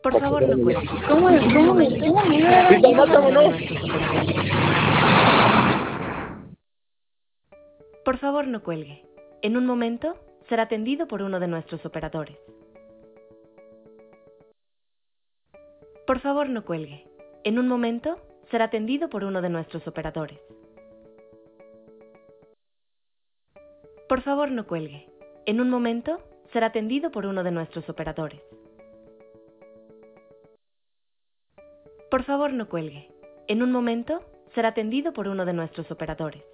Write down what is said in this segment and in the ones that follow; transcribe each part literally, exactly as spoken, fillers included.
Por favor, no cuelgue. ¿Cómo, En un cómo, momento cómo me será iba? atendido por uno de nuestros operadores. Por favor, no cuelgue. En un momento será atendido por uno de nuestros operadores. Por favor, no cuelgue. En un momento será atendido por uno de nuestros operadores. Por favor, no cuelgue. En un momento será atendido por uno de nuestros operadores. Por favor, no cuelgue. En un momento será atendido por uno de nuestros operadores.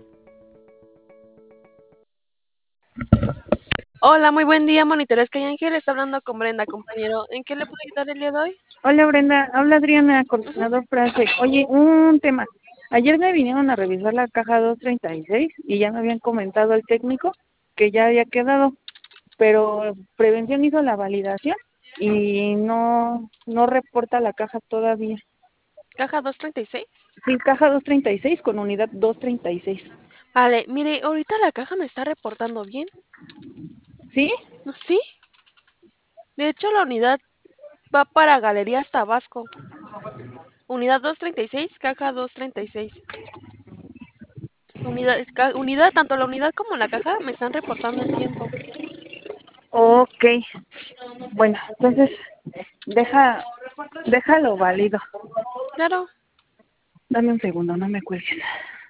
Hola, muy buen día, monitoresca y Ángel. Está hablando con Brenda, compañero. ¿En qué le puedo ayudar el día de hoy? Hola Brenda, habla Adriana, coordinador frase. Oye, un tema. Ayer me vinieron a revisar la caja doscientos treinta y seis y ya me habían comentado el técnico que ya había quedado, pero Prevención hizo la validación y no no reporta la caja todavía. ¿Caja doscientos treinta y seis? Sí, caja doscientos treinta y seis con unidad doscientos treinta y seis. Vale, mire, ahorita la caja me está reportando bien. ¿Sí? ¿Sí? De hecho, la unidad va para Galerías Tabasco. Unidad doscientos treinta y seis, caja doscientos treinta y seis. Unidad, ca- unidad, tanto la unidad como la caja me están reportando en tiempo. Ok. Bueno, entonces deja déjalo válido. Claro. Dame un segundo, no me cuelgues.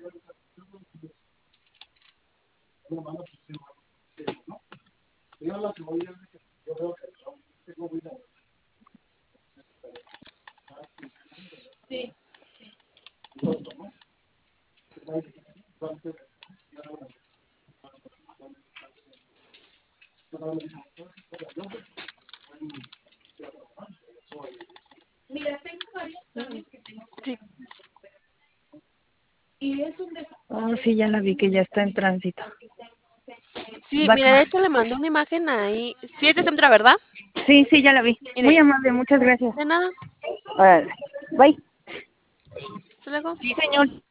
Sí. Oh, sí, ya la vi que ya está en tránsito. Sí, Va mire, acá. de hecho le mandé una imagen ahí. Sí, es de Centra, ¿verdad? Sí, sí, ya la vi. Muy Mire, amable, muchas gracias. de nada. Órale. Bye. Hasta luego. Sí, señor.